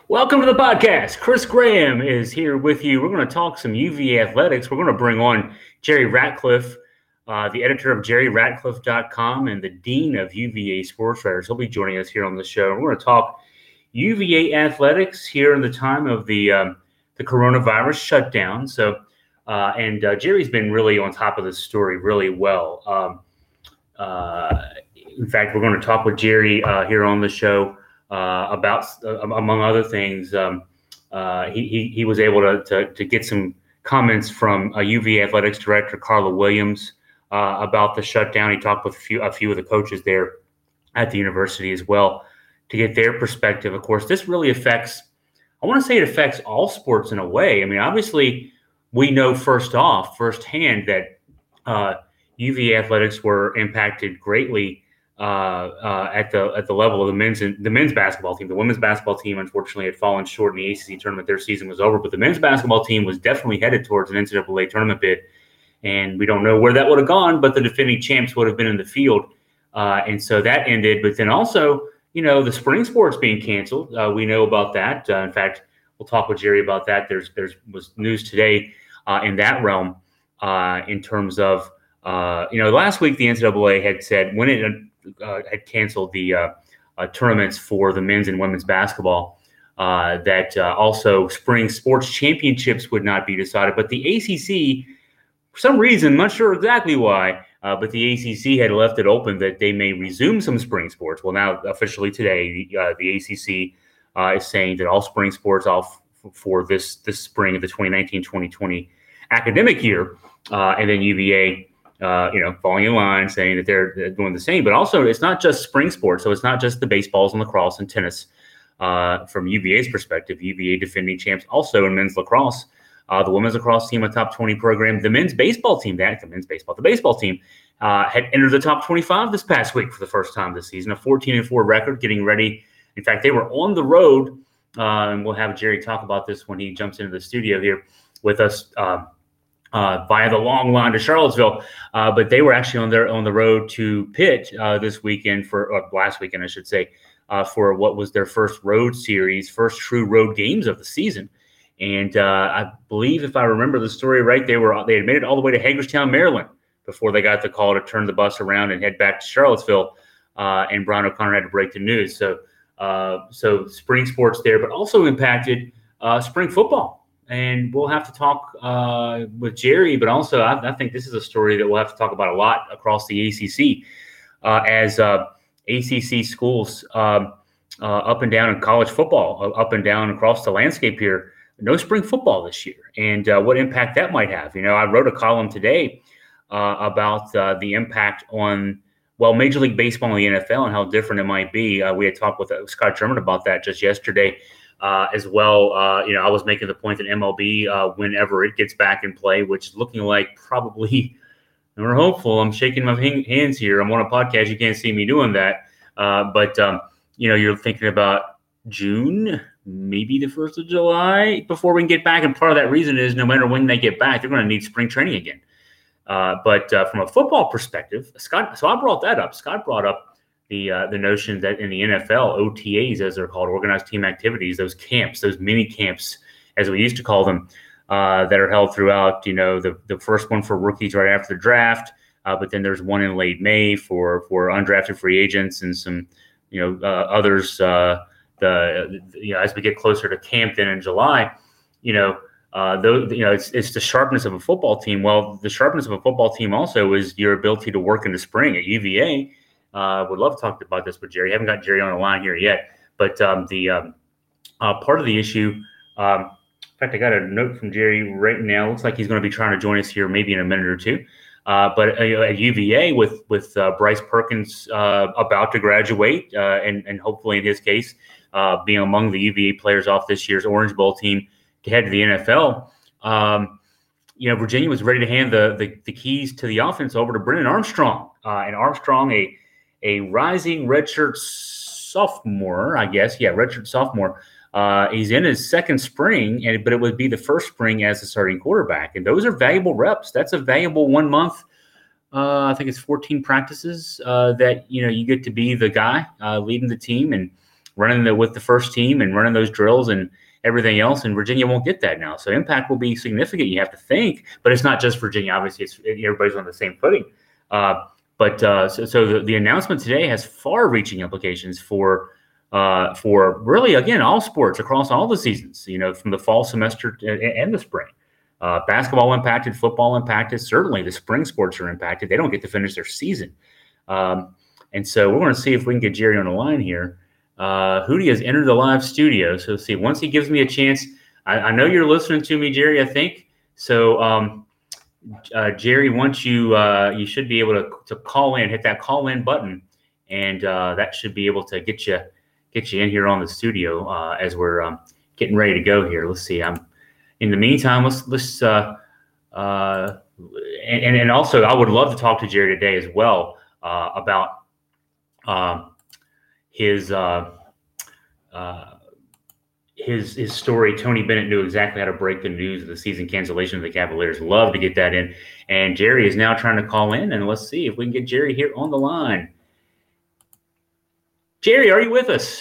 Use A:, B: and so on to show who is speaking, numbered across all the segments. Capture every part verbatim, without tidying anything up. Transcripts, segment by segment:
A: Welcome to the podcast. Chris Graham is here with you. We're going to talk some U V A athletics. We're going to bring on Jerry Ratcliffe, uh, the editor of jerry ratcliffe dot com and the dean of U V A Sports Writers. He'll be joining us here on the show. We're going to talk U V A athletics here in the time of the um, the coronavirus shutdown. So, uh, and uh, Jerry's been really on top of this story really well. Um, uh, in fact, we're going to talk with Jerry uh, here on the show. Uh, about, uh, among other things, um, uh, he, he he was able to, to to get some comments from uh, U V A athletics director Carla Williams uh, about the shutdown. He talked with a few a few of the coaches there at the university as well to get their perspective. Of course, this really affects. I want to say it affects all sports in a way. I mean, obviously, we know first off, firsthand, that uh, U V A athletics were impacted greatly. Uh, uh, at the at the level of the men's the men's basketball team. The women's basketball team, unfortunately, had fallen short in the A C C tournament. Their season was over, but the men's basketball team was definitely headed towards an N C double A tournament bid, and we don't know where that would have gone, but the defending champs would have been in the field, uh, and so that ended. But then also, you know, the spring sports being canceled. Uh, we know about that. Uh, in fact, we'll talk with Jerry about that. There's there's was news today uh, in that realm uh, in terms of uh, you know last week the N C double A had said when it Uh, had canceled the uh, uh, tournaments for the men's and women's basketball, uh, that uh, also spring sports championships would not be decided. But the A C C, for some reason, not sure exactly why, uh, but the A C C had left it open that they may resume some spring sports. Well, now officially today, uh, the A C C uh, is saying that all spring sports off for this this spring of the twenty nineteen twenty twenty academic year, uh, and then U V A Uh, you know, falling in line, saying that they're, they're doing the same. But also, it's not just spring sports. So it's not just the baseballs and lacrosse and tennis. Uh, from U V A's perspective, U V A defending champs also in men's lacrosse. Uh, the women's lacrosse team, a top twenty program. The men's baseball team, that the men's baseball, the baseball team uh, had entered the top twenty-five this past week for the first time this season. A fourteen and four record, getting ready. In fact, they were on the road, uh, and we'll have Jerry talk about this when he jumps into the studio here with us. Uh, Uh, via the long line to Charlottesville, uh, but they were actually on their on the road to Pitt uh, this weekend for or last weekend, I should say, uh, for what was their first road series, first true road games of the season. And uh, I believe, if I remember the story right, they were they had made it all the way to Hagerstown, Maryland, before they got the call to turn the bus around and head back to Charlottesville. Uh, and Brian O'Connor had to break the news. So, uh, so spring sports there, but also impacted uh, spring football. And we'll have to talk uh, with Jerry, but also I, I think this is a story that we'll have to talk about a lot across the A C C uh, as uh, A C C schools um, uh, up and down in college football, uh, up and down across the landscape here. No spring football this year, and uh, what impact that might have. You know, I wrote a column today uh, about uh, the impact on, well, Major League Baseball and the N F L and how different it might be. Uh, we had talked with uh, Scott Sherman about that just yesterday. Uh, as well, uh, you know, I was making the point that M L B, uh, whenever it gets back in play, which is looking like probably, and we're hopeful. I'm shaking my hands here. I'm on a podcast. You can't see me doing that. Uh, but, um, you know, you're thinking about June, maybe the first of July before we can get back. And part of that reason is no matter when they get back, they're going to need spring training again. Uh, but uh, from a football perspective, Scott, so I brought that up. Scott brought up the uh, the notion that in the N F L, O T As, as they're called, organized team activities, those camps, those mini camps, as we used to call them, uh, that are held throughout, you know, the, the first one for rookies right after the draft, uh, but then there's one in late May for for undrafted free agents and some, you know, uh, others, uh, the, you know, as we get closer to camp then in July, you know, uh, those, you know, it's, it's the sharpness of a football team. Well, the sharpness of a football team also is your ability to work in the spring at U V A. Uh, would love to talk about this with Jerry. I haven't got Jerry on the line here yet, but um, the um, uh, part of the issue, um, in fact, I got a note from Jerry right now. Looks like he's going to be trying to join us here maybe in a minute or two. Uh, but uh, at U V A with with uh, Bryce Perkins uh, about to graduate uh, and, and hopefully in his case uh, being among the U V A players off this year's Orange Bowl team to head to the N F L, um, you know, Virginia was ready to hand the, the, the keys to the offense over to Brennan Armstrong. Uh, and Armstrong, a a rising redshirt sophomore, I guess. Yeah, redshirt sophomore. Uh, he's in his second spring, and but it would be the first spring as a starting quarterback. And those are valuable reps. That's a valuable one month. Uh, I think it's fourteen practices uh, that, you know, you get to be the guy uh, leading the team. And running the, with the first team and running those drills and everything else. And Virginia won't get that now. So impact will be significant, you have to think. But it's not just Virginia. Obviously, it's, everybody's on the same footing. Uh, but uh, so, so the, the announcement today has far-reaching implications for uh, for really, again, all sports across all the seasons, you know, from the fall semester to, and the spring. Uh, basketball impacted, football impacted. Certainly the spring sports are impacted. They don't get to finish their season. Um, and so we're going to see if we can get Jerry on the line here. Uh, Hootie has entered the live studio. So let's see, once he gives me a chance, I, I know you're listening to me, Jerry, I think. So um, uh, Jerry, once you, uh, you should be able to, to call in, hit that call in button. And uh, that should be able to get you get you in here on the studio uh, as we're um, getting ready to go here. Let's see. I'm in the meantime. Let's let's uh, uh, and and also I would love to talk to Jerry today as well uh, about uh, his uh, uh, his his story. Tony Bennett knew exactly how to break the news of the season cancellation of the Cavaliers. Love to get that in. And Jerry is now trying to call in, and let's see if we can get Jerry here on the line. Jerry, are you with us?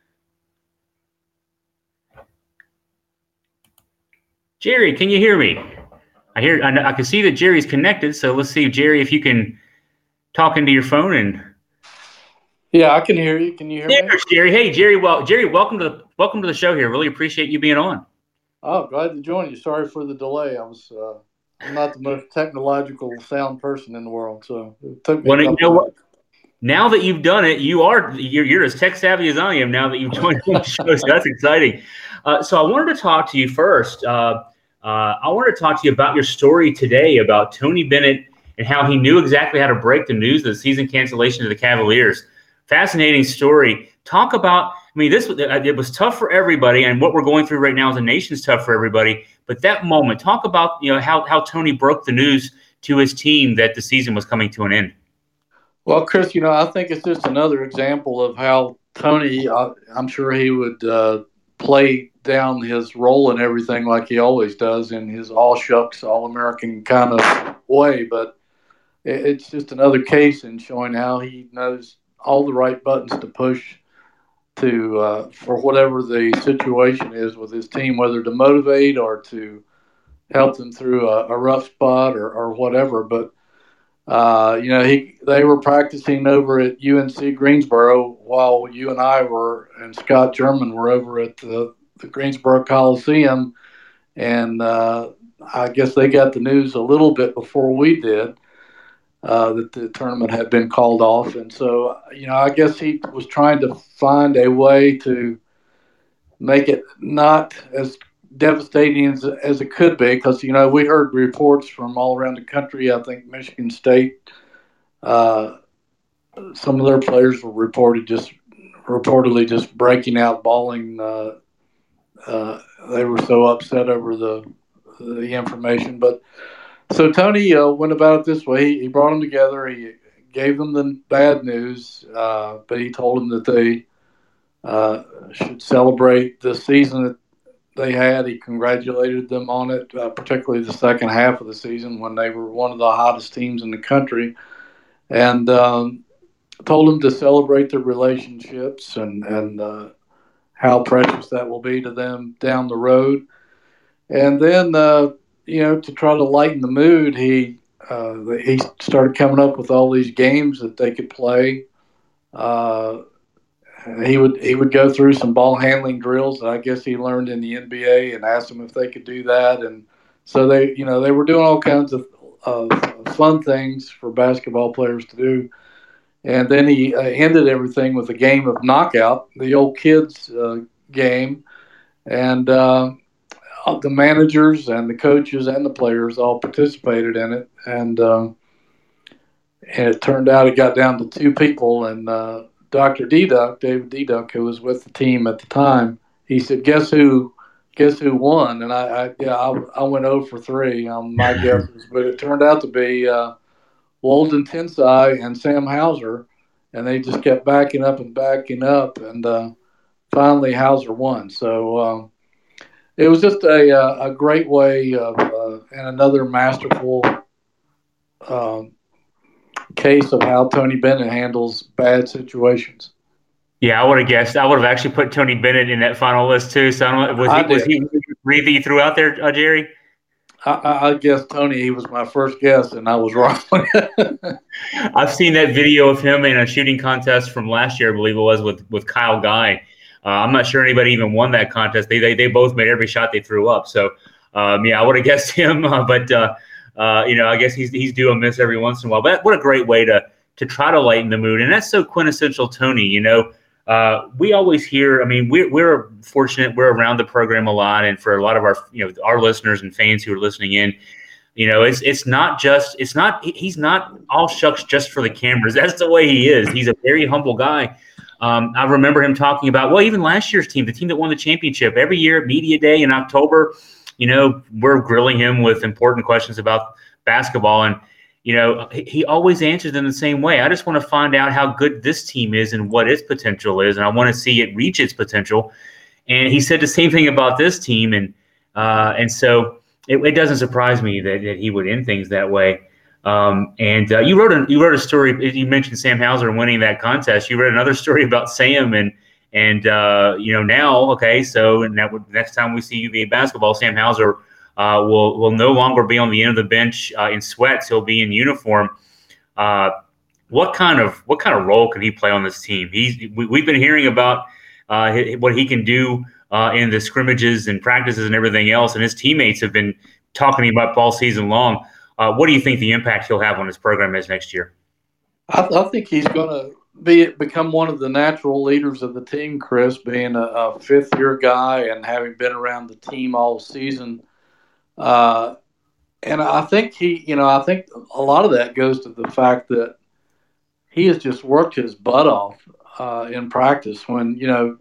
A: Jerry, can you hear me? I hear. I, I can see that Jerry's connected. So let's see, Jerry, if you can talk into your phone and.
B: Yeah, I can hear you. Can you hear
A: There's
B: me?
A: Jerry. Hey, Jerry. Well, Jerry, welcome to the welcome to the show here. Really appreciate you being on.
B: Oh, glad to join you. Sorry for the delay. I was. Uh, I'm not the most technological sound person in the world, so it took me
A: Well,
B: a
A: you
B: couple
A: know what?
B: minutes.
A: Now that you've done it, you are you're, you're as tech savvy as I am. Now that you've joined the show, so that's exciting. Uh, so I wanted to talk to you first. Uh, uh, I wanted to talk to you about your story today about Tony Bennett and how he knew exactly how to break the news of the season cancellation of the Cavaliers. Fascinating story. Talk about. I mean, this it was tough for everybody, and what we're going through right now as a nation is tough for everybody. But that moment, talk about you know how how Tony broke the news to his team that the season was coming to an end.
B: Well, Chris, you know, I think it's just another example of how Tony. I, I'm sure he would uh, play down his role and everything like he always does in his all shucks, all American kind of way, but it, it's just another case in showing how he knows all the right buttons to push to uh, for whatever the situation is with his team, whether to motivate or to help them through a, a rough spot or, or whatever. But uh, you know, he they were practicing over at U N C Greensboro while you and I were and Scott German were over at the, the Greensboro Coliseum, and uh, I guess they got the news a little bit before we did. Uh, that the tournament had been called off. And so, you know, I guess he was trying to find a way to make it not as devastating as, as it could be because, you know, we heard reports from all around the country. I think Michigan State, uh, some of their players were reported just reportedly just breaking out, bawling. Uh, uh, they were so upset over the the information. But so Tony uh, went about it this way. He, he brought them together. He gave them the bad news, uh, but he told them that they uh, should celebrate the season that they had. He congratulated them on it, uh, particularly the second half of the season when they were one of the hottest teams in the country, and um, told them to celebrate their relationships and, and uh, how precious that will be to them down the road. And then, uh, you know, to try to lighten the mood, he uh, he started coming up with all these games that they could play. Uh, he would he would go through some ball handling drills that I guess he learned in the N B A and asked them if they could do that. And so they, you know, they were doing all kinds of, of fun things for basketball players to do. And then he uh, ended everything with a game of knockout, the old kids uh, game, and. Uh, the managers and the coaches and the players all participated in it, and um, and it turned out it got down to two people. And uh, Doctor D-Duck, David D-Duck, who was with the team at the time, he said, "Guess who? Guess who won?" And I, I yeah, I, I went zero for three on my guesses, but it turned out to be uh, Walden Tensai and Sam Hauser, and they just kept backing up and backing up, and uh, finally Hauser won. So. Um, It was just a uh, a great way of uh, and another masterful um, case of how Tony Bennett handles bad situations.
A: Yeah, I would have guessed. I would have actually put Tony Bennett in that final list too. So I don't, was
B: I
A: he was
B: did.
A: he three that you threw out there, uh, Jerry?
B: I, I guess Tony. He was my first guess, and I was wrong.
A: I've seen that video of him in a shooting contest from last year, I believe it was, with with Kyle Guy. Uh, I'm not sure anybody even won that contest. They they, they both made every shot they threw up. So um, yeah, I would have guessed him. Uh, but uh, uh, you know, I guess he's he's due a miss every once in a while. But what a great way to to try to lighten the mood, and that's so quintessential Tony. You know. Uh, we always hear. I mean, we're we're fortunate. We're around the program a lot, and for a lot of our you know our listeners and fans who are listening in, you know, it's it's not just it's not he's not all shucks just for the cameras. That's the way he is. He's a very humble guy. Um, I remember him talking about well, even last year's team, the team that won the championship. Every year at Media Day in October, you know, we're grilling him with important questions about basketball, and you know, he always answers in the same way. I just want to find out how good this team is and what its potential is, and I want to see it reach its potential. And he said the same thing about this team, and uh, and so it, it doesn't surprise me that, that he would end things that way. Um, and uh, you wrote a you wrote a story. You mentioned Sam Hauser winning that contest. You wrote another story about Sam, and and uh, you know now, okay, so and that would, next time we see U V A basketball, Sam Hauser Uh, will will no longer be on the end of the bench uh, in sweats. He'll be in uniform. Uh, what kind of what kind of role can he play on this team? He's we, we've been hearing about uh, what he can do uh, in the scrimmages and practices and everything else, and his teammates have been talking about all season long. Uh, what do you think the impact he'll have on his program is next year?
B: I, I think he's going to be become one of the natural leaders of the team, Chris, being a, a fifth year guy and having been around the team all season. Uh, and I think he, you know, I think a lot of that goes to the fact that he has just worked his butt off uh, in practice. When, you know,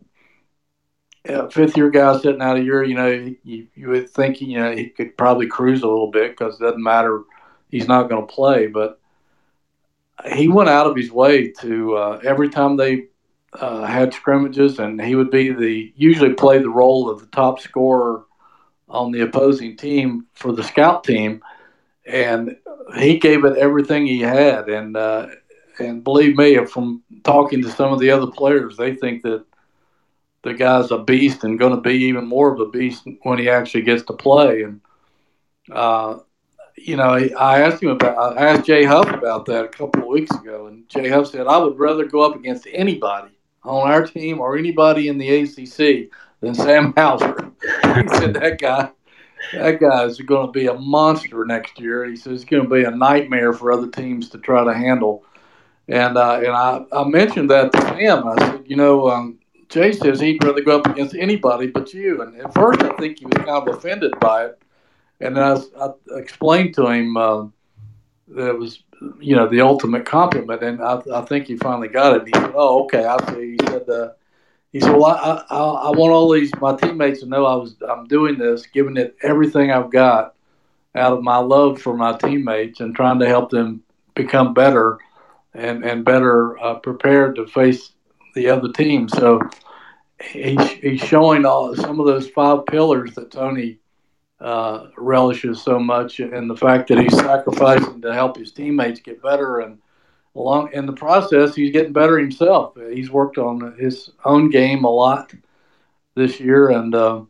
B: a fifth year guy sitting out a year, you know, you, you would think, you know, he could probably cruise a little bit because it doesn't matter. He's not going to play. But he went out of his way to uh, every time they uh, had scrimmages, and he would be the usually play the role of the top scorer on the opposing team for the scout team, and he gave it everything he had. And uh, and believe me, from talking to some of the other players, they think that the guy's a beast and going to be even more of a beast when he actually gets to play. And uh, you know, I asked him about, I asked Jay Huff about that a couple of weeks ago, and Jay Huff said, "I would rather go up against anybody on our team or anybody in the A C C than Sam Hauser." He said that guy, that guy is going to be a monster next year. He says it's going to be a nightmare for other teams to try to handle. And uh, and I, I mentioned that to Sam. I said, you know, um, Jay says he'd rather go up against anybody but you. And at first, I think he was kind of offended by it. And then I, I explained to him uh, that it was, you know, the ultimate compliment. And I, I think he finally got it. And he said, "Oh, okay, I see." He said, uh, "He said, well, I, I, I want all these my teammates to know I was I'm doing this, giving it everything I've got out of my love for my teammates and trying to help them become better and and better uh, prepared to face the other team." So he's he's showing all some of those five pillars that Tony uh, relishes so much, and the fact that he's sacrificing to help his teammates get better, and along in the process, he's getting better himself. He's worked on his own game a lot this year, and uh,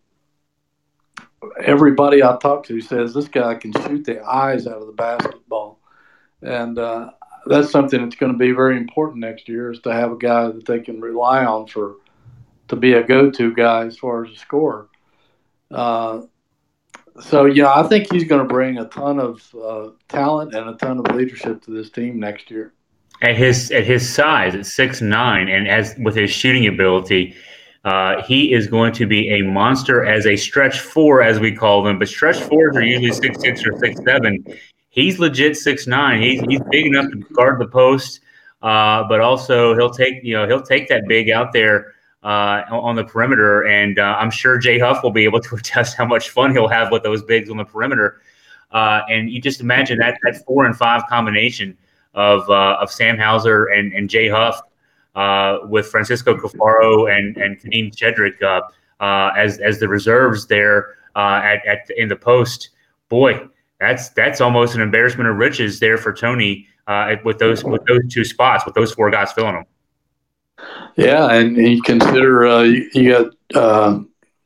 B: everybody I talk to says this guy can shoot the eyes out of the basketball, and uh, that's something that's going to be very important next year, is to have a guy that they can rely on for to be a go-to guy as far as a scorer. Uh, So, yeah, I think he's going to bring a ton of uh, talent and a ton of leadership to this team next year.
A: At his at his size, at six nine, and as with his shooting ability, uh, he is going to be a monster as a stretch four, as we call them. But stretch fours are usually six six or six seven. He's legit six nine. He's he's big enough to guard the post, uh, but also he'll take you know he'll take that big out there uh, on the perimeter. And uh, I'm sure Jay Huff will be able to attest how much fun he'll have with those bigs on the perimeter. Uh, and you just imagine that that four and five combination of uh, of Sam Hauser and, and Jay Huff uh, with Francisco Cafaro and and Kadeem Shedrick uh, uh, as as the reserves there uh, at, at in the post. Boy, that's that's almost an embarrassment of riches there for Tony uh, with those with those two spots with those four guys filling them.
B: Yeah, and you consider uh, you, you got uh,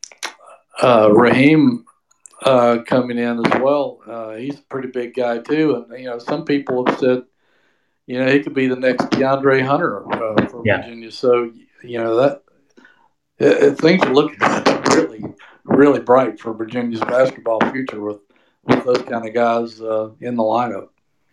B: uh, Raheem uh, coming in as well. Uh, he's a pretty big guy too, and you know some people have said you know he could be the next DeAndre Hunter uh, for
A: Yeah.
B: Virginia. So you know that it, it, things are looking really, really bright for Virginia's basketball future with with those kind of guys uh, in the lineup.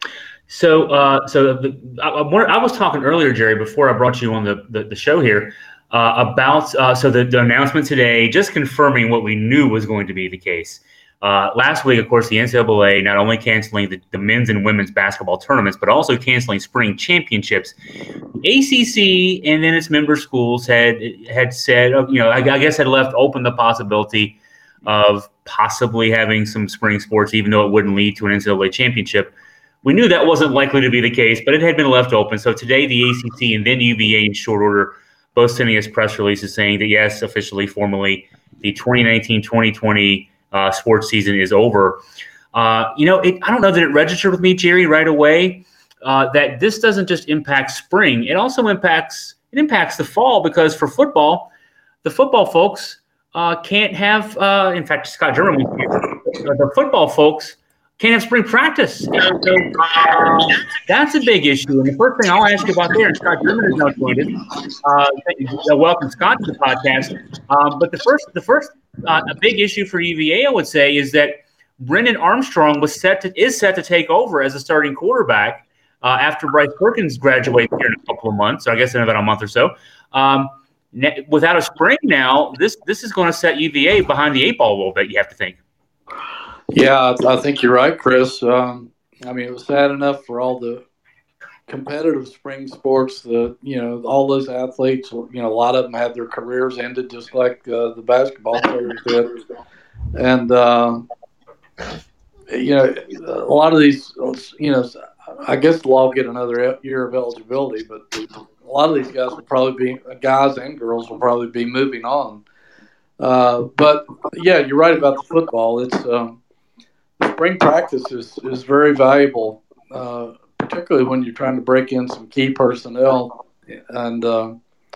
A: So, uh, so the, I, I was talking earlier, Jerry, before I brought you on the, the, the show here uh, about uh, so the, the announcement today, just confirming what we knew was going to be the case. Uh, last week, of course, the N C double A not only canceling the, the men's and women's basketball tournaments, but also canceling spring championships. The A C C and then its member schools had had said, you know, I, I guess had left open the possibility of possibly having some spring sports, even though it wouldn't lead to an N C double A championship. We knew that wasn't likely to be the case, but it had been left open. So today, the A C C and then U V A in short order both sending us press releases saying that, yes, officially, formally, the twenty nineteen twenty twenty uh, sports season is over. Uh, you know, it, I don't know that it registered with me, Jerry, right away, uh, that this doesn't just impact spring. It also impacts it impacts the fall, because for football, the football folks uh, can't have, uh, in fact, Scott German, the football folks can't have spring practice. And so uh, that's a big issue. And the first thing I'll ask you about there, and Scott German is now joined us. Uh, welcome, Scott, to the podcast. Um, but the first, the first uh, a big issue for U V A, I would say, is that Brennan Armstrong was set to is set to take over as a starting quarterback uh, after Bryce Perkins graduates here in a couple of months, or I guess in about a month or so. Um, without a spring now, this this is going to set U V A behind the eight ball a little bit, you have to think.
B: Yeah, I think you're right, Chris. Um, I mean, it was sad enough for all the competitive spring sports that, you know, all those athletes, you know, a lot of them had their careers ended just like uh, the basketball players did. And, uh, you know, a lot of these, you know, I guess they'll all get another year of eligibility, but a lot of these guys will probably be, guys and girls will probably be moving on. Uh, but, yeah, you're right about the football. It's, um, spring practice is, is very valuable, uh, particularly when you're trying to break in some key personnel. And, uh,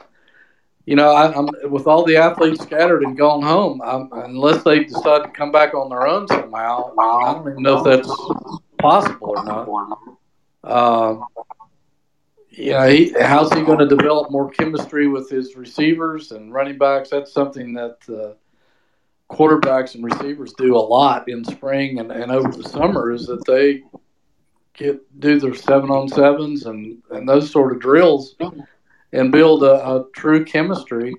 B: you know, I, I'm with all the athletes scattered and gone home, I'm, unless they decide to come back on their own somehow, I don't even know if that's possible or not. Uh, you know, he, how's he going to develop more chemistry with his receivers and running backs? That's something that uh, quarterbacks and receivers do a lot in spring and, and over the summer, is that they get do their seven on sevens and, and those sort of drills and build a, a true chemistry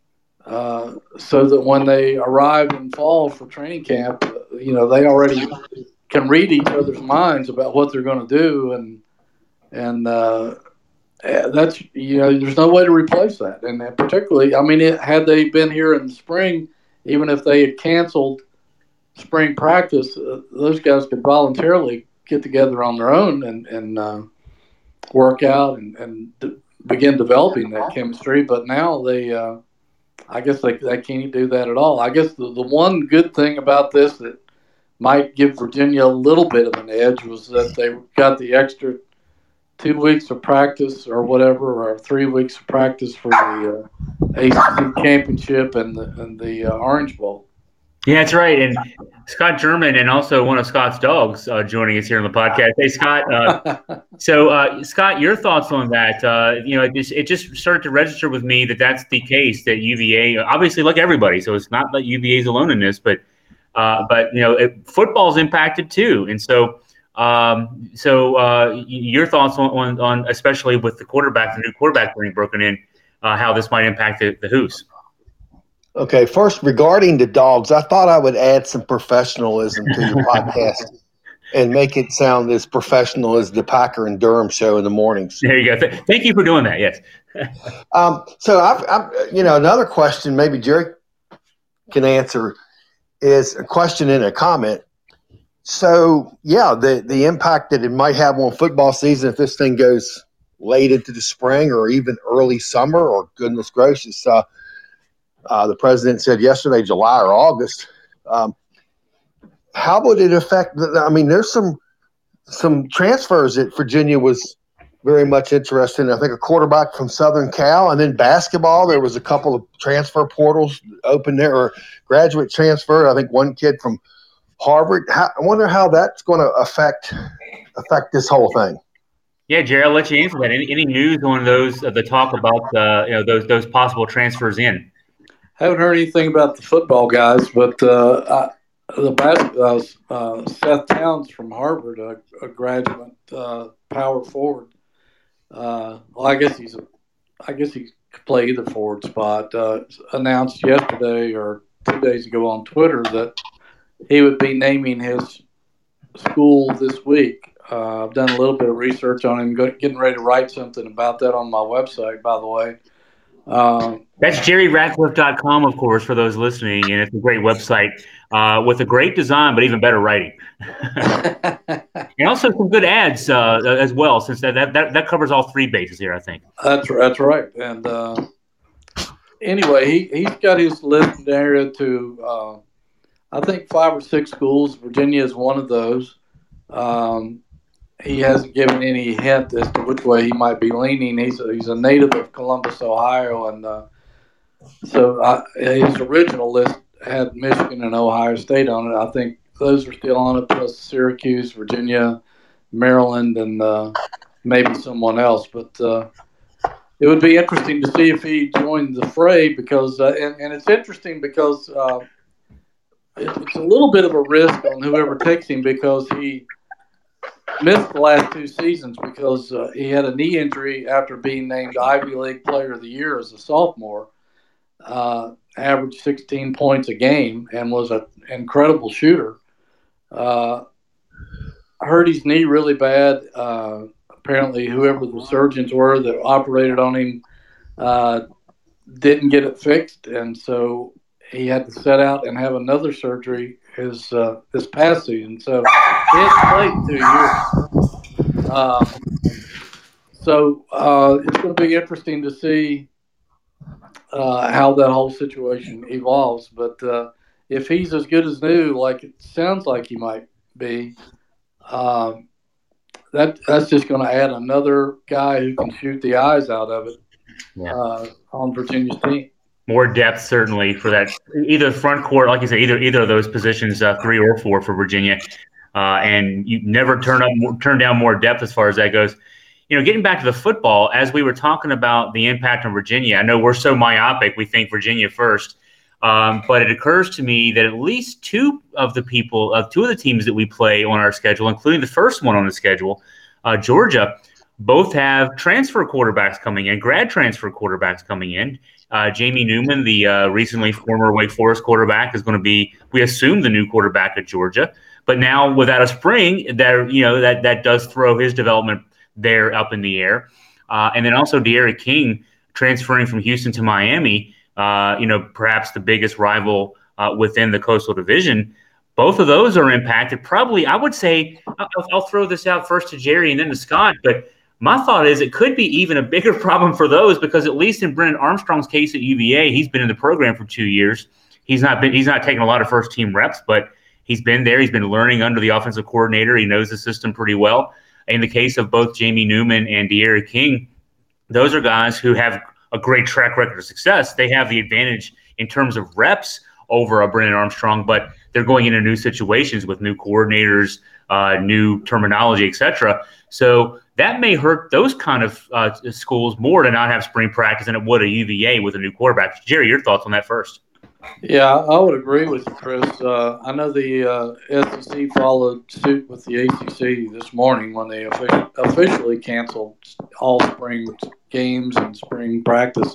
B: uh, so that when they arrive in fall for training camp, you know, they already can read each other's minds about what they're going to do. And, and uh, that's, you know, there's no way to replace that. And particularly, I mean, it, had they been here in the spring, even if they had canceled spring practice, uh, those guys could voluntarily get together on their own and, and uh, work out and, and d- begin developing that chemistry. But now they, uh, I guess they, they can't do that at all. I guess the, the one good thing about this that might give Virginia a little bit of an edge was that they got the extra two weeks of practice or whatever, or three weeks of practice for the uh, A C C championship and the, and the uh, Orange Bowl.
A: Yeah, that's right. And Scott German, and also one of Scott's dogs, uh, joining us here on the podcast. Hey, Scott. Uh, so, uh, Scott, your thoughts on that? Uh, you know, it just, it just started to register with me that that's the case, that U V A, obviously, like everybody, so it's not that U V A is alone in this, but, uh, but you know, it, football's impacted too. And so, um, so uh, your thoughts on, on, on, especially with the quarterback, the new quarterback being broken in, uh, how this might impact the, the Hoos.
C: Okay, first, regarding the dogs, I thought I would add some professionalism to your podcast and make it sound as professional as the Packer and Durham show in the mornings.
A: There you go. Th- thank you for doing that, yes.
C: um, so, I've, I've, you know, another question maybe Jerry can answer is a question and a comment. So, yeah, the, the impact that it might have on football season if this thing goes late into the spring or even early summer, or goodness gracious, uh, Uh, the president said yesterday, July or August. Um, how would it affect? The, I mean, there's some some transfers that Virginia was very much interested in, I think, a quarterback from Southern Cal. And then basketball, there was a couple of transfer portals open there, or graduate transfer. I think one kid from Harvard. How, I wonder how that's going to affect affect this whole thing.
A: Yeah, Jerry, I'll let you answer that. Any, any news on those, uh, the talk about uh, you know those those possible transfers in?
B: Haven't heard anything about the football guys, but uh, I, the basketball, uh, Seth Towns from Harvard, a, a graduate uh, power forward. Uh, well, I guess he's a, I guess he could play either forward spot. Uh, announced yesterday or two days ago on Twitter that he would be naming his school this week. Uh, I've done a little bit of research on him, getting ready to write something about that on my website, by the way. Um,
A: That's jerry ratcliffe dot com, of course, for those listening, and it's a great website uh, with a great design, but even better writing, and also some good ads uh, as well. Since that, that that covers all three bases here, I think.
B: That's that's right. And uh, anyway, he he's got his list area to uh, I think five or six schools. Virginia is one of those. Um, he hasn't given any hint as to which way he might be leaning. He's a, he's a native of Columbus, Ohio, and uh, so I, his original list had Michigan and Ohio State on it. I think those are still on it, plus Syracuse, Virginia, Maryland, and uh, maybe someone else. But uh, it would be interesting to see if he joined the fray because, uh, and, and it's interesting because uh, it's a little bit of a risk on whoever takes him because he missed the last two seasons because uh, he had a knee injury after being named Ivy League Player of the Year as a sophomore. Uh, averaged sixteen points a game and was an incredible shooter. Uh, hurt his knee really bad. Uh, apparently, whoever the surgeons were that operated on him uh, didn't get it fixed, and so he had to set out and have another surgery his uh, this past season. So he has played two years. Um, so uh, it's going to be interesting to see uh, how that whole situation evolves. But uh, if he's as good as new, like it sounds like he might be, um, that that's just going to add another guy who can shoot the eyes out of it
A: yeah.
B: uh, on Virginia's team.
A: More depth, certainly, for that either front court, like you said, either either of those positions, uh, three or four for Virginia, uh, and you never turn up turn down more depth as far as that goes. You know, getting back to the football, as we were talking about the impact on Virginia, I know we're so myopic, we think Virginia first, um, but it occurs to me that at least two of the people, of uh, two of the teams that we play on our schedule, including the first one on the schedule, uh, Georgia, both have transfer quarterbacks coming in, grad transfer quarterbacks coming in. Uh, Jamie Newman, the uh, recently former Wake Forest quarterback, is going to be, we assume, the new quarterback at Georgia. But now, without a spring, that you know that that does throw his development there up in the air. Uh, and then also De'Aaron King transferring from Houston to Miami. Uh, you know, perhaps the biggest rival uh, within the Coastal Division. Both of those are impacted. Probably, I would say, I'll, I'll throw this out first to Jerry and then to Scott, but my thought is it could be even a bigger problem for those because at least in Brennan Armstrong's case at U V A, he's been in the program for two years. He's not been he's not taken a lot of first team reps, but he's been there. He's been learning under the offensive coordinator. He knows the system pretty well. In the case of both Jamie Newman and De'Aaron King, those are guys who have a great track record of success. They have the advantage in terms of reps over a Brennan Armstrong, but they're going into new situations with new coordinators, uh, new terminology, et cetera. So that may hurt those kind of uh, schools more to not have spring practice than it would a U V A with a new quarterback. Jerry, your thoughts on that first?
B: Yeah, I would agree with you, Chris. Uh, I know the uh, S E C followed suit with the A C C this morning when they officially, officially canceled all spring games and spring practice.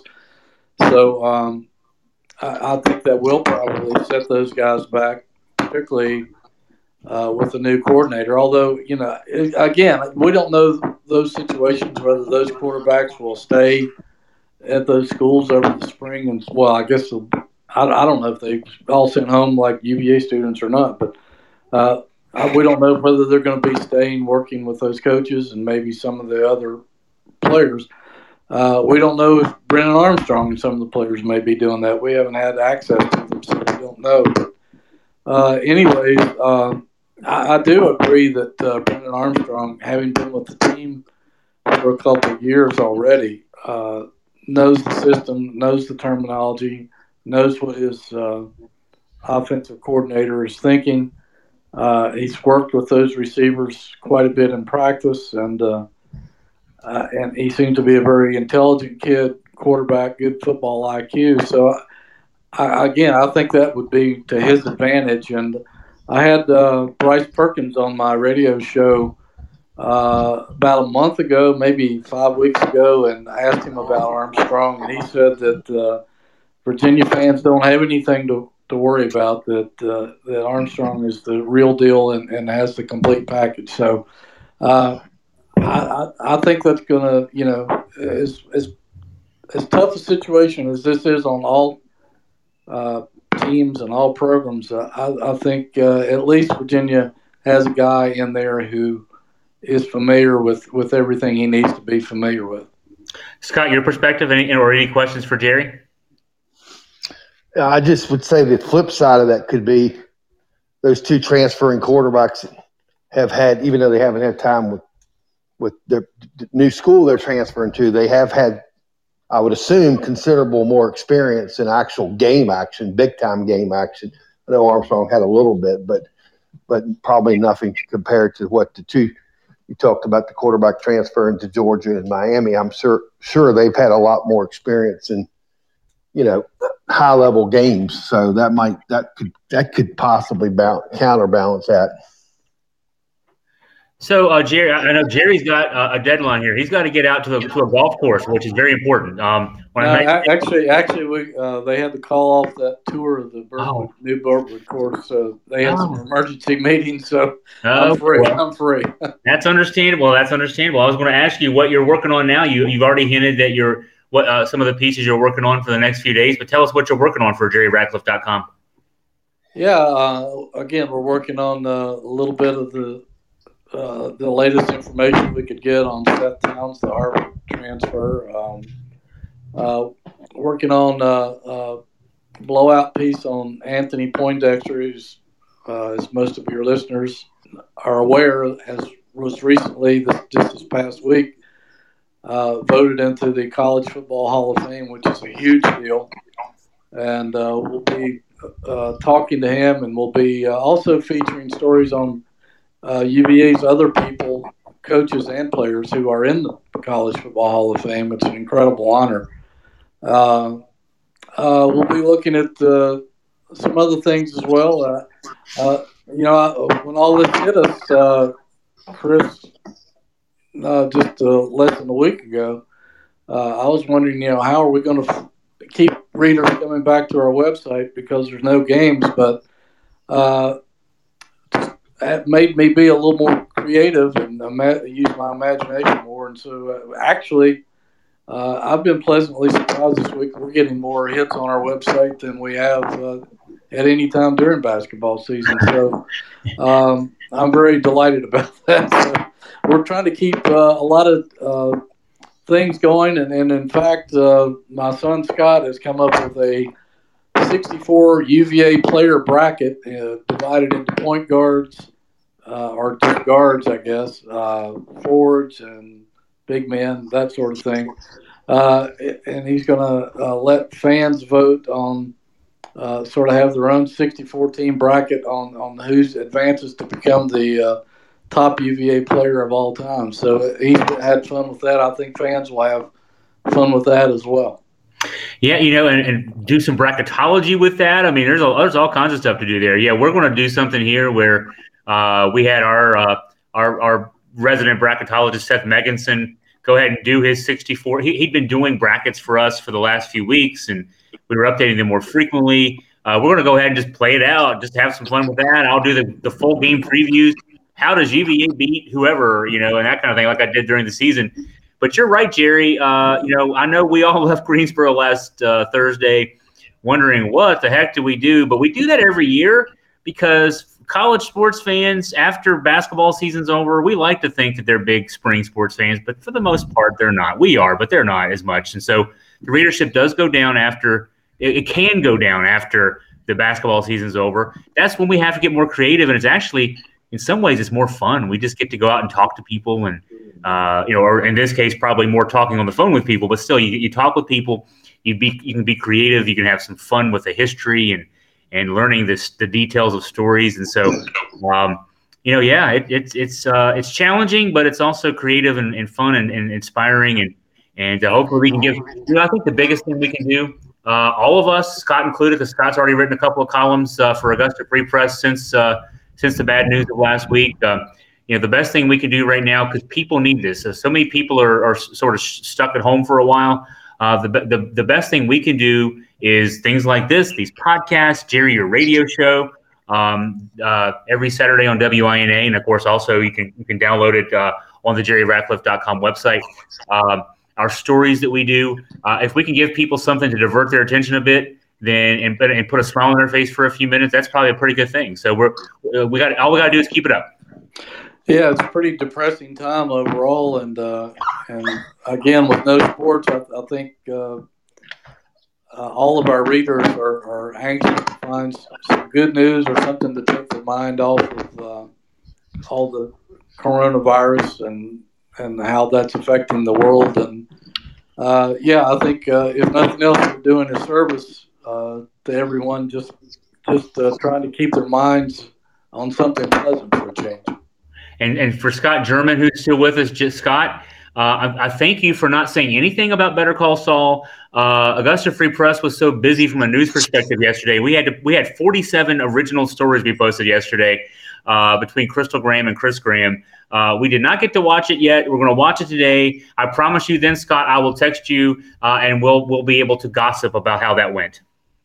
B: So um, I, I think that will probably set those guys back, particularly uh, with the new coordinator. Although, you know, again, we don't know those situations, whether those quarterbacks will stay at those schools over the spring. And, well, I guess I, I don't know if they all sent home like U V A students or not, but uh, we don't know whether they're going to be staying, working with those coaches and maybe some of the other players. Uh, we don't know if Brennan Armstrong and some of the players may be doing that. We haven't had access to them, so we don't know. But uh, anyways, uh, I, I do agree that uh, Brennan Armstrong, having been with the team for a couple of years already, uh, knows the system, knows the terminology, knows what his uh, offensive coordinator is thinking. Uh, he's worked with those receivers quite a bit in practice, and uh, uh, and he seems to be a very intelligent kid, quarterback, good football I Q. So, I, again, I think that would be to his advantage. And I had uh, Bryce Perkins on my radio show uh, about a month ago, maybe five weeks ago, and I asked him about Armstrong, and he said that uh, Virginia fans don't have anything to, to worry about, that uh, that Armstrong is the real deal and, and has the complete package. So uh, I, I think that's going to, you know, as, as, as tough a situation as this is on all uh, teams and all programs, uh, I, I think uh, at least Virginia has a guy in there who is familiar with, with everything he needs to be familiar with.
A: Scott, your perspective, any, or any questions for Jerry?
C: I just would say the flip side of that could be those two transferring quarterbacks have had, even though they haven't had time with, with their new school they're transferring to, they have had, I would assume, considerable more experience in actual game action, big-time game action. I know Armstrong had a little bit, but but probably nothing compared to what the two you talked about, the quarterback transferring to Georgia and Miami. I'm sure sure they've had a lot more experience in, you know, high-level games. So that might that could that could possibly balance, counterbalance that.
A: So, uh, Jerry, I know Jerry's got uh, a deadline here. He's got to get out to, the, to a golf course, which is very important. Um, when
B: no,
A: I mentioned-
B: actually, actually, we uh, they had to call off that tour of the Birdwood,
A: oh.
B: new Birdwood course. So they had
A: oh.
B: some emergency meetings. So
A: oh,
B: I'm free.
A: Well,
B: I'm free.
A: That's understandable. That's understandable. I was going to ask you what you're working on now. You you've already hinted that you're what uh, some of the pieces you're working on for the next few days. But tell us what you're working on for Jerry Ratcliffe dot com.
B: Yeah. Uh, again, we're working on uh, a little bit of the. Uh, the latest information we could get on Seth Towns, the Harvard transfer. Um, uh, working on a uh, uh, blowout piece on Anthony Poindexter, who's, uh, as most of your listeners are aware, as was recently, this, just this past week, uh, voted into the College Football Hall of Fame, which is a huge deal. And uh, we'll be uh, talking to him, and we'll be uh, also featuring stories on Uh, U V A's other people, coaches and players who are in the College Football Hall of Fame. It's an incredible honor. Uh, uh, we'll be looking at uh, some other things as well. Uh, uh, you know, I, when all this hit us, uh, Chris, uh, just uh, less than a week ago, uh, I was wondering, you know, how are we going to f- keep readers coming back to our website because there's no games, but uh, that made me be a little more creative and ima- use my imagination more. And so, uh, actually, uh, I've been pleasantly surprised this week. We're getting more hits on our website than we have uh, at any time during basketball season. So, um, I'm very delighted about that. So we're trying to keep uh, a lot of uh, things going. And, and in fact, uh, my son Scott has come up with a sixty-four U V A player bracket uh, divided into point guards, uh, or two guards, I guess, uh, forwards and big men, that sort of thing. Uh, and he's going to uh, let fans vote on, uh, sort of have their own sixty-four team bracket on, on who's advances to become the uh, top U V A player of all time. So he's had fun with that. I think fans will have fun with that as well.
A: Yeah, you know, and, and do some bracketology with that. I mean, there's a, there's all kinds of stuff to do there. Yeah, we're going to do something here where uh, we had our, uh, our our resident bracketologist Seth Meganson go ahead and do his sixty-four. He, he'd been doing brackets for us for the last few weeks, and we were updating them more frequently. Uh, we're going to go ahead and just play it out, just have some fun with that. I'll do the, the full game previews. How does U V A beat whoever, you know, and that kind of thing, like I did during the season. But you're right, Jerry. Uh, you know, I know we all left Greensboro last uh, Thursday wondering what the heck do we do, but we do that every year because college sports fans, after basketball season's over, we like to think that they're big spring sports fans, but for the most part, they're not. We are, but they're not as much. And so the readership does go down after – it can go down after the basketball season's over. That's when we have to get more creative, and it's actually – in some ways, it's more fun. We just get to go out and talk to people and uh, you know, or in this case, probably more talking on the phone with people. But still, you, you talk with people. You be you can be creative. You can have some fun with the history and and learning this the details of stories. And so, um, you know, yeah, it, it's it's uh, it's challenging, but it's also creative and, and fun and, and inspiring. And and uh, hopefully we can give. You know, I think the biggest thing we can do. Uh, all of us, Scott included, because Scott's already written a couple of columns uh, for Augusta Free Press since uh, since the bad news of last week. Uh, you know, the best thing we can do right now, because people need this. So, so many people are, are sort of stuck at home for a while. Uh, the, the the best thing we can do is things like this, these podcasts, Jerry, your radio show, um, uh, every Saturday on W I N A, and of course, also you can you can download it uh, on the jerry ratcliffe dot com website. Um, Our stories that we do, uh, if we can give people something to divert their attention a bit, then and put and put a smile on their face for a few minutes, that's probably a pretty good thing. So we're uh, we got all we got to do is keep it up.
B: Yeah, it's a pretty depressing time overall, and uh, and again with no sports, I, I think uh, uh, all of our readers are, are anxious to find some good news or something to take their mind off of uh, all the coronavirus and. and how that's affecting the world. And, uh, yeah, I think uh, if nothing else, we're doing a service uh, to everyone, just just uh, trying to keep their minds on something pleasant for a change.
A: And and for Scott German, who's still with us, just Scott, uh, I, I thank you for not saying anything about Better Call Saul. Uh, Augusta Free Press was so busy from a news perspective yesterday. We had to, we had forty-seven original stories we posted yesterday uh, between Crystal Graham and Chris Graham. Uh, we did not get to watch it yet. We're going to watch it today. I promise you then, Scott, I will text you uh, and we'll we'll be able to gossip about how that went.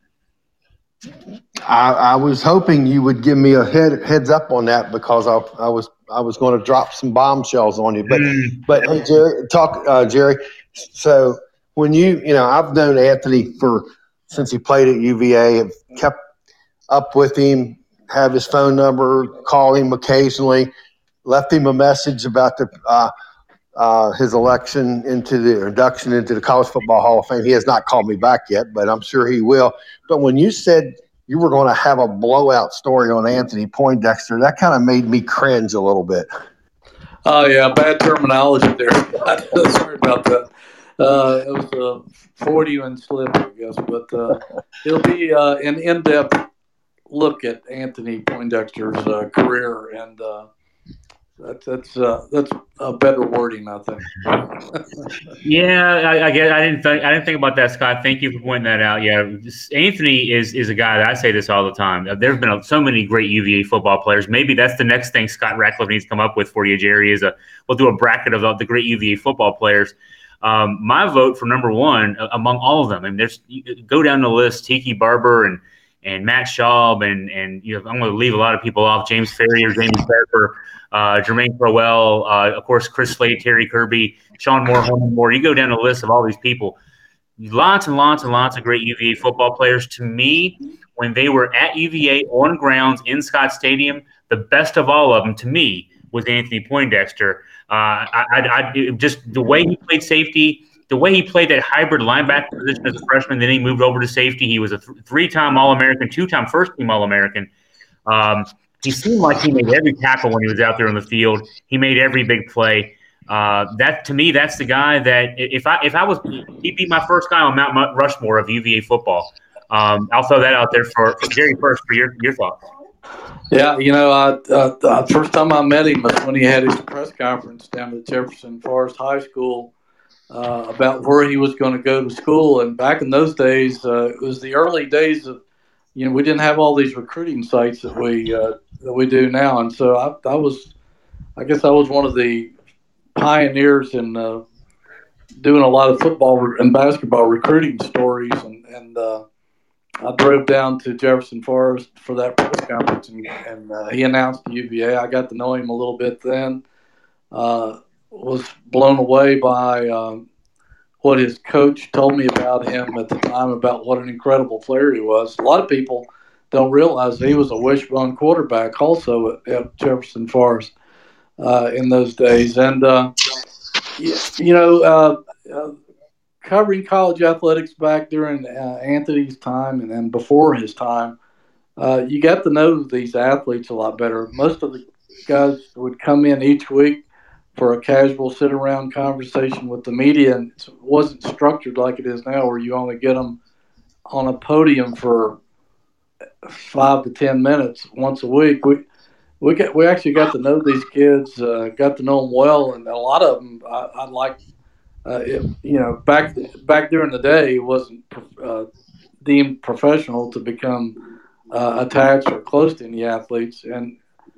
C: I, I was hoping you would give me a head, heads up on that because I, I was I was going to drop some bombshells on you. But mm. but hey, Jerry, talk uh, Jerry. So when you you know I've known Anthony for since he played at U V A, have kept up with him, have his phone number, call him occasionally. Left him a message about the uh, uh, his election into the induction into the College Football Hall of Fame. He has not called me back yet, but I'm sure he will. But when you said you were going to have a blowout story on Anthony Poindexter, that kind of made me cringe a little bit.
B: Oh, yeah, bad terminology there. Sorry about that. Uh, it was a Freudian slip, I guess. But uh, it'll be uh, an in-depth look at Anthony Poindexter's uh, career and uh, That's that's uh, that's a better wording, I think.
A: yeah, I, I guess I didn't think I didn't think about that, Scott. Thank you for pointing that out. Yeah, Anthony is is a guy that I say this all the time. There's been so many great U V A football players. Maybe that's the next thing Scott Ratcliffe needs to come up with for you, Jerry. Is a we'll do a bracket of the great U V A football players. Um, my vote for number one among all of them. I mean, there's go down the list: Tiki Barber and and Matt Schaub and and you know I'm going to leave a lot of people off: James Ferrier, Jamie Farper. Uh, Jermaine Crowell, uh, of course, Chris Slade, Terry Kirby, Sean Moore, Holman Moore. You go down the list of all these people. Lots and lots and lots of great U V A football players. To me, when they were at U V A on grounds in Scott Stadium, the best of all of them, to me, was Anthony Poindexter. Uh, I, I, I just the way he played safety, the way he played that hybrid linebacker position as a freshman, then he moved over to safety. He was a th- three-time All-American, two-time first-team All-American. Um, He seemed like he made every tackle when he was out there on the field. He made every big play. Uh, that to me, that's the guy that if I if I was he'd be my first guy on Mount Rushmore of U V A football. Um, I'll throw that out there for, for Jerry first for your your thoughts.
B: Yeah, you know, I, uh, the first time I met him was when he had his press conference down at Jefferson Forest High School uh, about where he was going to go to school. And back in those days, uh, it was the early days of. You know, we didn't have all these recruiting sites that we uh, that we do now, and so I, I was, I guess, I was one of the pioneers in uh, doing a lot of football and basketball recruiting stories, and and uh, I drove down to Jefferson Forest for that press conference, and, and uh, he announced the U V A. I got to know him a little bit then. Uh, was blown away by. Um, what his coach told me about him at the time, about what an incredible player he was. A lot of people don't realize he was a wishbone quarterback also at, at Jefferson Forest uh, in those days. And, uh, you, you know, uh, uh, covering college athletics back during uh, Anthony's time and, and before his time, uh, you got to know these athletes a lot better. Most of the guys would come in each week for a casual sit-around conversation with the media, and it wasn't structured like it is now, where you only get them on a podium for five to ten minutes once a week. We we get we actually got to know these kids, uh, got to know them well, and a lot of them I, I like. Uh, it, you know, back back during the day, it wasn't uh, deemed professional to become uh, attached or close to any athletes, and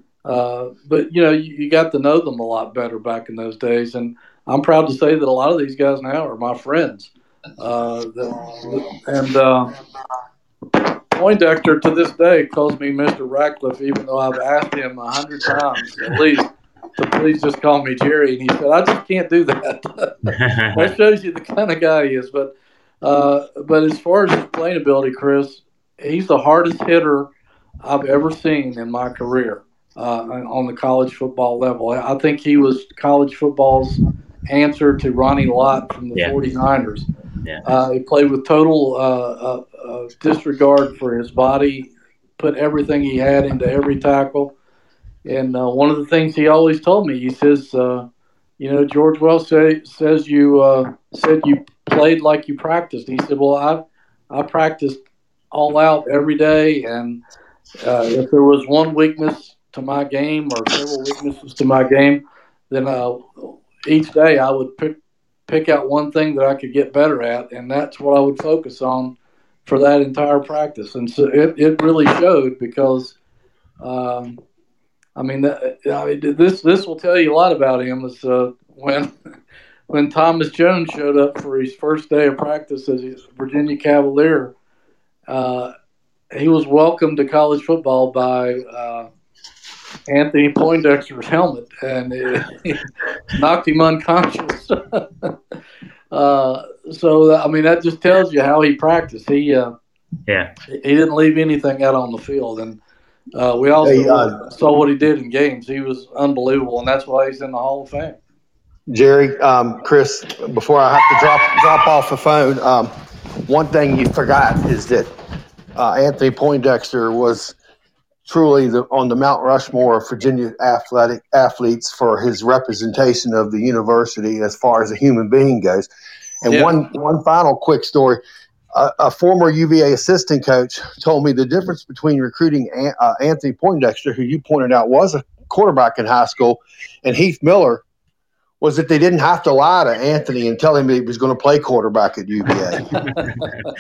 B: uh, but you know, you, you got to know them a lot better back in those days, and I'm proud to say that a lot of these guys now are my friends, uh, that, and. Uh, Poindexter to this day calls me Mister Ratcliffe, even though I've asked him a hundred times at least to please just call me Jerry. And he said, I just can't do that. That shows you the kind of guy he is. But uh, but as far as his playing ability, Chris, he's the hardest hitter I've ever seen in my career uh, on the college football level. I think he was college football's answer to Ronnie Lott from the yeah. forty-niners.
A: Yeah.
B: Uh, he played with total uh, uh, uh, disregard for his body, put everything he had into every tackle. And uh, one of the things he always told me, he says, uh, you know, George Wells say, says you uh, said you played like you practiced. He said, well, I I practiced all out every day, and uh, if there was one weakness to my game or several weaknesses to my game, then uh, each day I would pick pick out one thing that I could get better at, and that's what I would focus on for that entire practice. And so it, it really showed because, um, I mean, that, I mean, this this will tell you a lot about him. Is uh, when when Thomas Jones showed up for his first day of practice as a Virginia Cavalier, uh, he was welcomed to college football by uh, Anthony Poindexter's helmet, and it, it knocked him unconscious. uh, so, I mean, that just tells you how he practiced. He uh,
A: yeah,
B: he didn't leave anything out on the field, and uh, we also hey, uh, saw what he did in games. He was unbelievable, and that's why he's in the Hall of Fame.
C: Jerry, um, Chris, before I have to drop drop off the phone, um, one thing you forgot is that uh, Anthony Poindexter was truly the, on the Mount Rushmore of Virginia athletic athletes for his representation of the university as far as a human being goes. And yeah. one one final quick story. Uh, a former U V A assistant coach told me the difference between recruiting An- uh, Anthony Poindexter, who you pointed out was a quarterback in high school, and Heath Miller was that they didn't have to lie to Anthony and tell him he was going to play quarterback at U V A.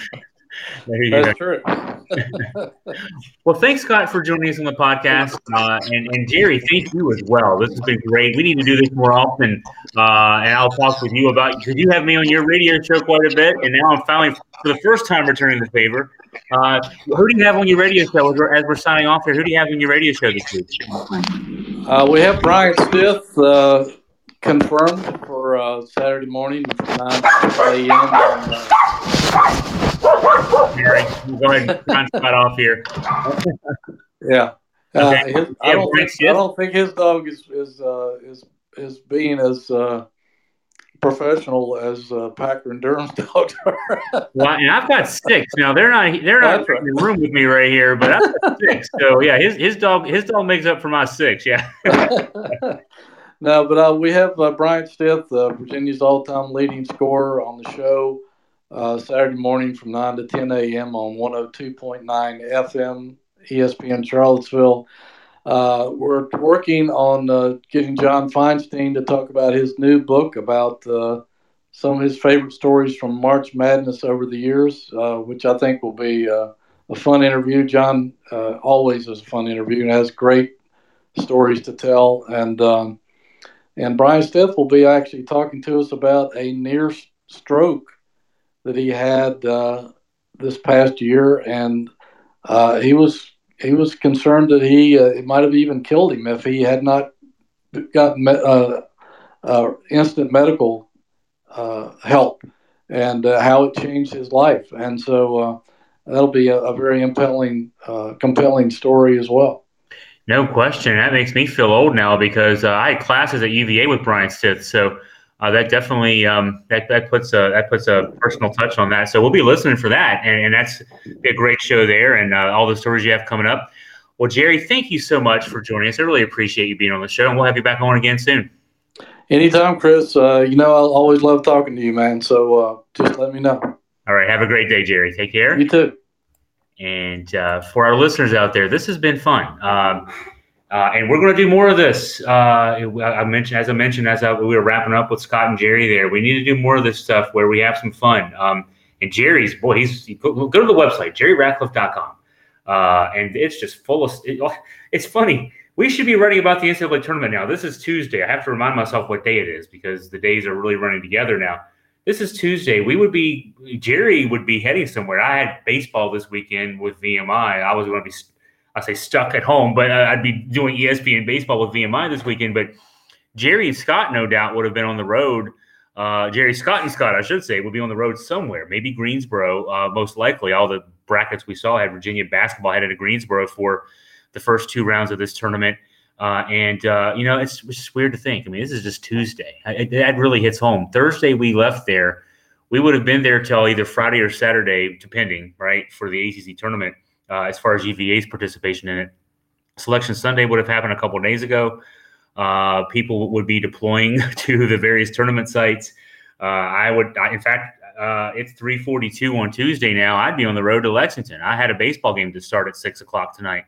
B: That's true.
A: Well, thanks, Scott, for joining us on the podcast. Uh, and, and Jerry, thank you as well. This has been great. We need to do this more often. Uh, and I'll talk with you about, because you have me on your radio show quite a bit. And now I'm finally, for the first time, returning the favor. Uh, who do you have on your radio show as we're, as we're signing off here? Who do you have on your radio show this week?
B: Uh, we have Bryant Stith uh, confirmed for uh, Saturday morning from nine a.m. Uh,
A: Jerry, go ahead and sign Scott off here.
B: Yeah. Uh, okay. his, I, don't think, I don't think his dog is is uh, is is being as uh, professional as uh, Packer and Durham's dogs are.
A: Well, and I've got six now. They're not they're not right. in the room with me right here, but I've got six. So yeah, his his dog his dog makes up for my six. Yeah.
B: No, but uh, we have uh, Bryant Stith, uh, Virginia's all-time leading scorer, on the show uh, Saturday morning from nine to ten a.m. on one oh two point nine F M, E S P N Charlottesville. Uh, we're working on uh, getting John Feinstein to talk about his new book about uh, some of his favorite stories from March Madness over the years, uh, which I think will be uh, a fun interview. John uh, always is a fun interview and has great stories to tell. And um, and Brian Stith will be actually talking to us about a near stroke that he had uh, this past year, and uh, he was he was concerned that he uh, it might have even killed him if he had not gotten me- uh, uh, instant medical uh, help, and uh, how it changed his life. And so uh, that'll be a, a very compelling uh, compelling story as well.
A: No question. That makes me feel old now because uh, I had classes at U V A with Bryant Stith, so uh, that definitely um, that that puts a that puts a personal touch on that. So we'll be listening for that, and, and that's a great show there, and uh, all the stories you have coming up. Well, Jerry, thank you so much for joining us. I really appreciate you being on the show, and we'll have you back on again soon.
B: Anytime, Chris. Uh, you know, I always love talking to you, man. So uh, just let me know.
A: All right. Have a great day, Jerry. Take care.
B: You too.
A: And uh, for our listeners out there, this has been fun. Um, uh, and we're going to do more of this. Uh, I mentioned, as I mentioned, as I, we were wrapping up with Scott and Jerry there, we need to do more of this stuff where we have some fun. Um, and Jerry's, boy, he's he, go to the website, jerry ratcliffe dot com. Uh, and it's just full of, it, it's funny. We should be writing about the N C double A tournament now. This is Tuesday. I have to remind myself what day it is because the days are really running together now. This is Tuesday. We would be, Jerry would be heading somewhere. I had baseball this weekend with V M I. I was going to be, I say stuck at home, but I'd be doing E S P N baseball with V M I this weekend. But Jerry and Scott, no doubt, would have been on the road. Uh, Jerry, Scott, and Scott, I should say, would be on the road somewhere. Maybe Greensboro, uh, most likely. All the brackets we saw had Virginia basketball headed to Greensboro for the first two rounds of this tournament. Uh, and, uh, you know, it's, it's just weird to think. I mean, this is just Tuesday. I, that really hits home. Thursday, we left there. We would have been there till either Friday or Saturday, depending, right, for the A C C tournament, uh, as far as U V A's participation in it. Selection Sunday would have happened a couple of days ago. Uh, people would be deploying to the various tournament sites. Uh, I would, I, in fact, uh, it's three forty-two on Tuesday now. I'd be on the road to Lexington. I had a baseball game to start at six o'clock tonight.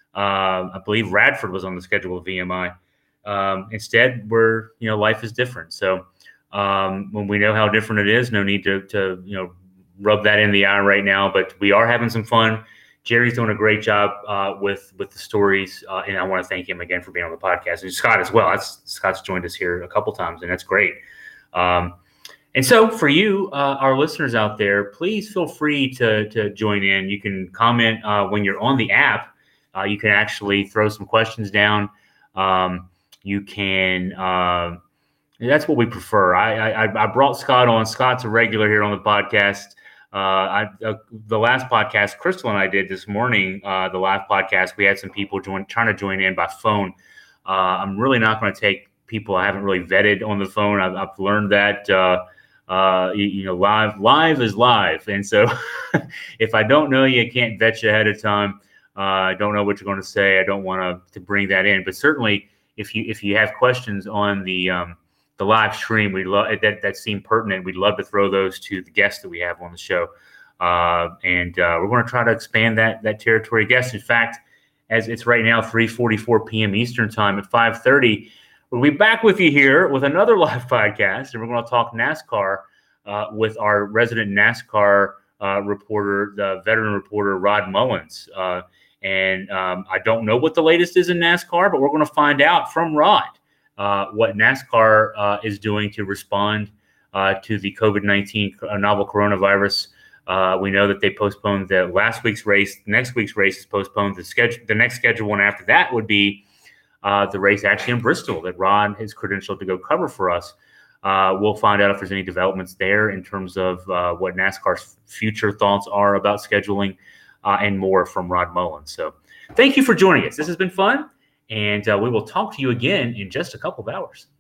A: Uh, I believe Radford was on the schedule with V M I. Um, instead, we're, you know, life is different. So um, when we know how different it is, no need to, to, you know, rub that in the eye right now. But we are having some fun. Jerry's doing a great job uh, with with the stories, uh, and I want to thank him again for being on the podcast. And Scott as well. That's, Scott's joined us here a couple times, and that's great. Um, and so for you, uh, our listeners out there, please feel free to to join in. You can comment uh, when you're on the app. Uh, you can actually throw some questions down. Um, you can. Uh, that's what we prefer. I, I I brought Scott on. Scott's a regular here on the podcast. Uh, I, uh, the last podcast Crystal and I did this morning, uh, the live podcast, we had some people join, trying to join in by phone. Uh, I'm really not going to take people I haven't really vetted on the phone. I've, I've learned that, uh, uh, you, you know, live, live is live. And so if I don't know you, I can't vet you ahead of time. Uh, I don't know what you're going to say. I don't want to, to bring that in, but certainly if you, if you have questions on the, um, the live stream, we love that, that seem pertinent. We'd love to throw those to the guests that we have on the show. Uh, and uh, we're going to try to expand that, that territory guest. In fact, as it's right now, three forty-four p.m. Eastern time at five thirty, we'll be back with you here with another live podcast. And we're going to talk NASCAR uh, with our resident NASCAR uh, reporter, the veteran reporter, Rod Mullins. Uh, and um, I don't know what the latest is in NASCAR, but we're going to find out from Rod. Uh, what NASCAR uh, is doing to respond uh, to the COVID nineteen uh, novel coronavirus. Uh, we know that they postponed the last week's race. Next week's race is postponed. The schedule, the next scheduled one after that would be uh, the race actually in Bristol that Ron has credentialed to go cover for us. Uh, we'll find out if there's any developments there in terms of uh, what NASCAR's future thoughts are about scheduling uh, and more from Rod Mullins. So thank you for joining us. This has been fun. And uh, we will talk to you again in just a couple of hours.